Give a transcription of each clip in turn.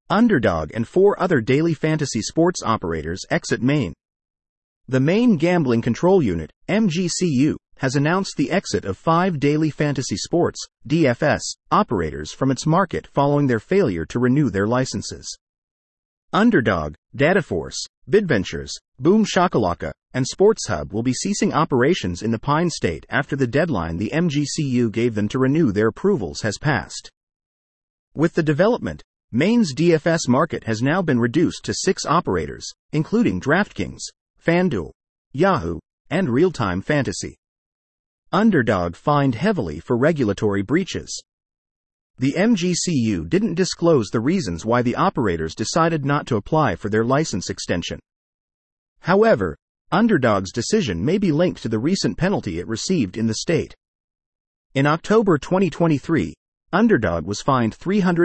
Underdog and 4 other daily fantasy sports operators exit Maine. The Maine Gambling Control Unit, MGCU, has announced the exit of 5 daily fantasy sports, DFS, operators from its market following their failure to renew their licenses. Underdog, Dataforce, BidVentures, Boom Shakalaka, and SportsHub will be ceasing operations in the Pine State after the deadline the MGCU gave them to renew their approvals has passed. With the development, Maine's DFS market has now been reduced to 6 operators, including DraftKings, FanDuel, Yahoo, and Real Time Fantasy. Underdog fined heavily for regulatory breaches. The MGCU didn't disclose the reasons why the operators decided not to apply for their license extension. However, Underdog's decision may be linked to the recent penalty it received in the state. In October 2023, Underdog was fined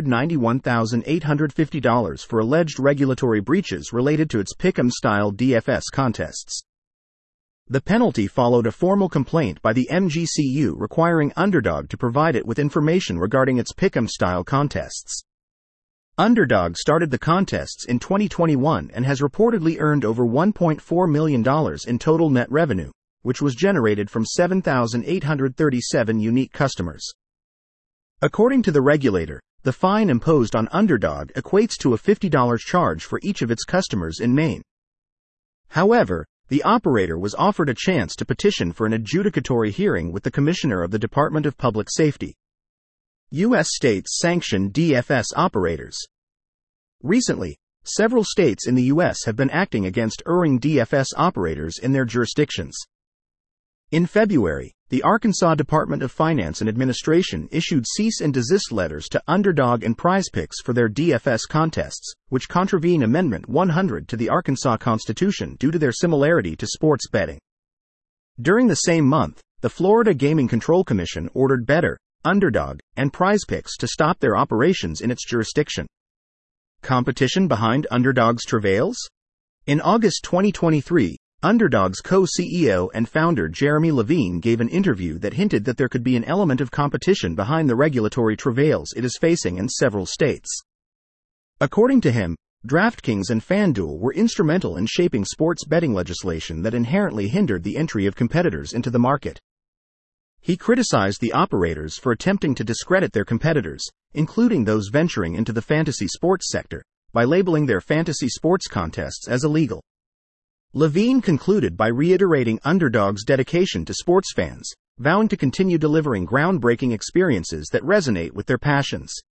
$391,850 for alleged regulatory breaches related to its Pick'em-style DFS contests. The penalty followed a formal complaint by the MGCU requiring Underdog to provide it with information regarding its Pick'em-style contests. Underdog started the contests in 2021 and has reportedly earned over $1.4 million in total net revenue, which was generated from 7,837 unique customers. According to the regulator, the fine imposed on Underdog equates to a $50 charge for each of its customers in Maine. However, the operator was offered a chance to petition for an adjudicatory hearing with the Commissioner of the Department of Public Safety. U.S. states sanction DFS operators. Recently, several states in the U.S. have been acting against erring DFS operators in their jurisdictions. In February, the Arkansas Department of Finance and Administration issued cease and desist letters to Underdog and PrizePicks for their DFS contests, which contravene Amendment 100 to the Arkansas Constitution due to their similarity to sports betting. During the same month, the Florida Gaming Control Commission ordered Betr, Underdog, and PrizePicks to stop their operations in its jurisdiction. Competition behind Underdog's travails? In August 2023, Underdog's co-CEO and founder Jeremy Levine gave an interview that hinted that there could be an element of competition behind the regulatory travails it is facing in several states. According to him, DraftKings and FanDuel were instrumental in shaping sports betting legislation that inherently hindered the entry of competitors into the market. He criticized the operators for attempting to discredit their competitors, including those venturing into the fantasy sports sector, by labeling their fantasy sports contests as illegal. Levine concluded by reiterating Underdog's dedication to sports fans, vowing to continue delivering groundbreaking experiences that resonate with their passions.